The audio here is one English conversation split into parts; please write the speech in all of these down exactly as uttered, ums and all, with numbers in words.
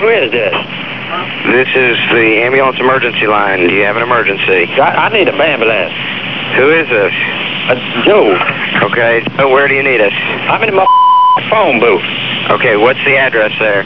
Who is this? This is the ambulance emergency line. Do you have an emergency? I, I need a ambulance. Who is this? Uh, Joe. Okay, so where do you need us? I'm in my phone booth. Okay, what's the address there?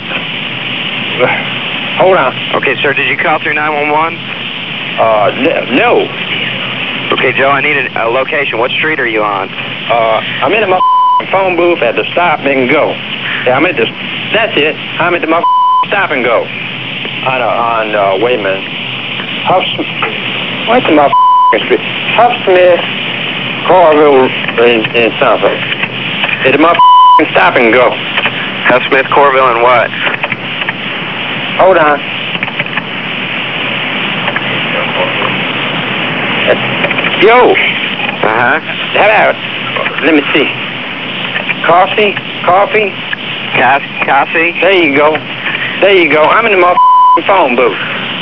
Hold on. Okay, sir, did you call through nine one one? Uh, no. Okay, Joe, I need a, a location. What street are you on? Uh, I'm in my phone booth at the stop and go. Yeah, I'm at the, that's it. I'm at the stop and go. On, uh, on, uh, wait a minute. Huff, what's the motherfucking street? Huff Smith, Corville, in, in something. At the motherfucking stop and go. Huff Smith, Corville, and what? Hold on. Yo. Uh-huh. Hello. Let me see. Coffee? Coffee? Cass Coffee? There you go. There you go. I'm in the motherfucking phone booth.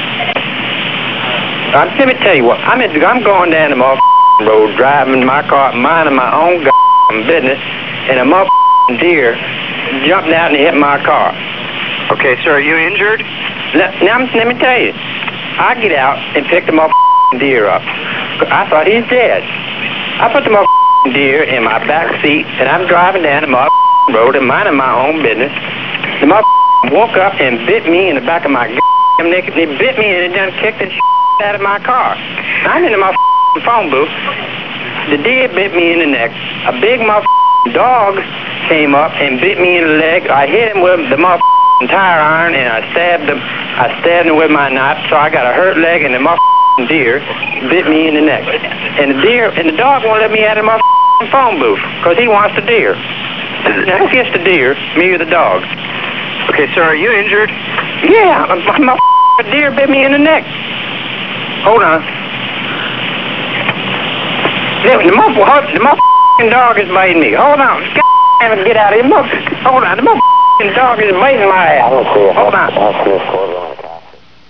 Uh, let me tell you what. I'm, in, I'm going down the motherfucking road, driving my car, minding my own business, and a motherfucking deer jumped out and hit my car. Okay, sir, are you injured? Now, now let me tell you. I get out and pick the motherfucking deer up. I thought he's dead. I put the motherfucking deer in my back seat, and I'm driving down the motherfucking road and minding my own business. The motherfucker woke up and bit me in the back of my goddamn neck. He bit me and it done kicked the shit out of my car. I'm in the motherfucking phone booth. The deer bit me in the neck. A big motherfucking dog came up and bit me in the leg. I hit him with the motherfucking tire iron and I stabbed him. I stabbed him with my knife, so I got a hurt leg, and the motherfucking deer bit me in the neck. And the deer and the dog won't let me out of my phone booth because he wants the deer. Now who gets the deer? Me or the dog? Okay, sir, are you injured? Yeah, my, my deer bit me in the neck. Hold on. The, the, the, the motherfucking dog is biting me. Hold on. God, get out of here. Hold on. The motherfucking dog is biting my ass. Hold on.